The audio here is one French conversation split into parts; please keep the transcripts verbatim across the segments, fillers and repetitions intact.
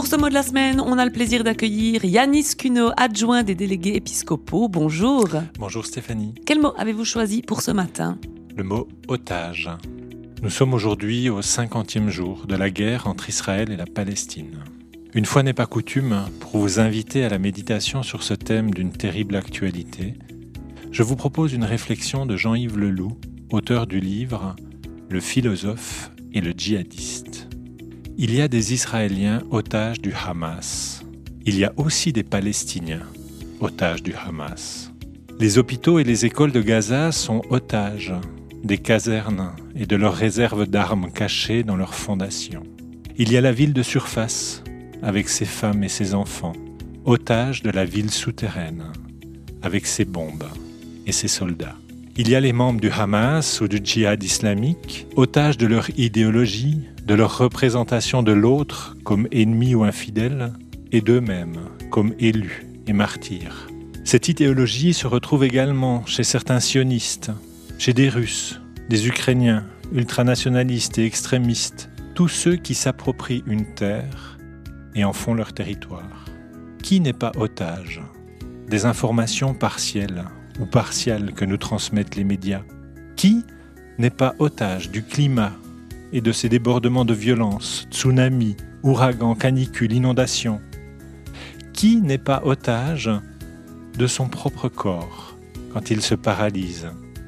Pour ce mot de la semaine, on a le plaisir d'accueillir Yanis Cuno, adjoint des délégués épiscopaux. Bonjour. Bonjour Stéphanie. Quel mot avez-vous choisi pour ce matin ? Le mot « otage ». Nous sommes aujourd'hui au cinquantième jour de la guerre entre Israël et la Palestine. Une fois n'est pas coutume, pour vous inviter à la méditation sur ce thème d'une terrible actualité, je vous propose une réflexion de Jean-Yves Leloup, auteur du livre « Le philosophe et le djihadiste ». Il y a des Israéliens otages du Hamas. Il y a aussi des Palestiniens otages du Hamas. Les hôpitaux et les écoles de Gaza sont otages des casernes et de leurs réserves d'armes cachées dans leurs fondations. Il y a la ville de surface, avec ses femmes et ses enfants, otages de la ville souterraine, avec ses bombes et ses soldats. Il y a les membres du Hamas ou du djihad islamique, otages de leur idéologie, de leur représentation de l'autre comme ennemi ou infidèle, et d'eux-mêmes comme élus et martyrs. Cette idéologie se retrouve également chez certains sionistes, chez des Russes, des Ukrainiens, ultranationalistes et extrémistes, tous ceux qui s'approprient une terre et en font leur territoire. Qui n'est pas otage des informations partielles ou partiales que nous transmettent les médias? Qui n'est pas otage du climat et de ses débordements de violence, tsunamis, ouragans, canicules, inondations? Qui n'est pas otage de son propre corps quand il se paralyse,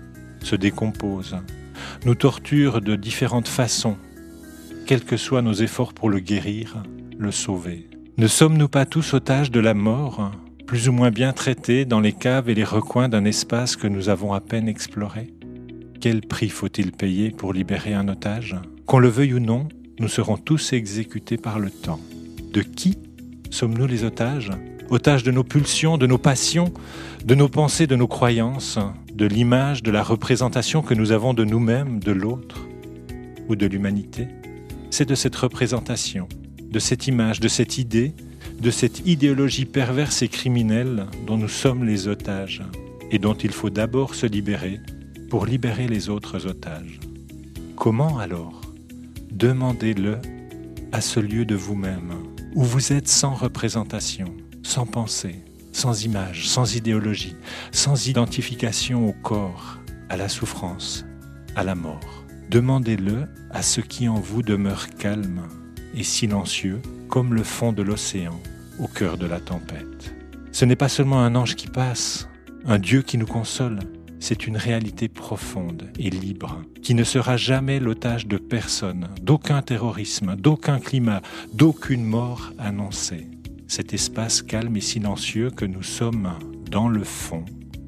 se décompose, nous torture de différentes façons, quels que soient nos efforts pour le guérir, le sauver? Ne sommes-nous pas tous otages de la mort, plus ou moins bien traités dans les caves et les recoins d'un espace que nous avons à peine exploré? Quel prix faut-il payer pour libérer un otage? Qu'on le veuille ou non, nous serons tous exécutés par le temps. De qui sommes-nous les otages? Otages de nos pulsions, de nos passions, de nos pensées, de nos croyances, de l'image, de la représentation que nous avons de nous-mêmes, de l'autre ou de l'humanité? C'est de cette représentation, de cette image, de cette idée, de cette idéologie perverse et criminelle dont nous sommes les otages et dont il faut d'abord se libérer pour libérer les autres otages. Comment alors? Demandez-le à ce lieu de vous-même où vous êtes sans représentation, sans pensée, sans image, sans idéologie, sans identification au corps, à la souffrance, à la mort. Demandez-le à ce qui en vous demeure calme et silencieux comme le fond de l'océan au cœur de la tempête. Ce n'est pas seulement un ange qui passe, un Dieu qui nous console, c'est une réalité profonde et libre qui ne sera jamais l'otage de personne, d'aucun terrorisme, d'aucun climat, d'aucune mort annoncée. Cet espace calme et silencieux que nous sommes dans le fond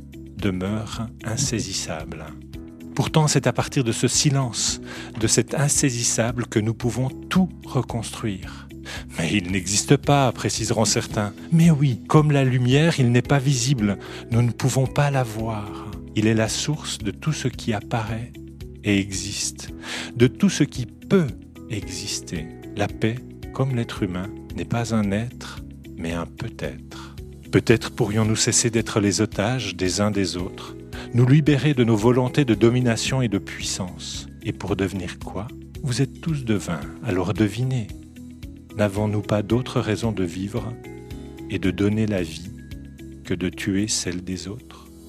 demeure insaisissable. Pourtant, c'est à partir de ce silence, de cet insaisissable que nous pouvons tout reconstruire. Mais il n'existe pas, préciseront certains. Mais oui, comme la lumière, il n'est pas visible. Nous ne pouvons pas la voir. Il est la source de tout ce qui apparaît et existe, de tout ce qui peut exister. La paix, comme l'être humain, n'est pas un être, mais un peut-être. Peut-être pourrions-nous cesser d'être les otages des uns des autres, nous libérer de nos volontés de domination et de puissance. Et pour devenir quoi? Vous êtes tous devins, alors devinez. N'avons-nous pas d'autre raison de vivre et de donner la vie que de tuer celle des autres?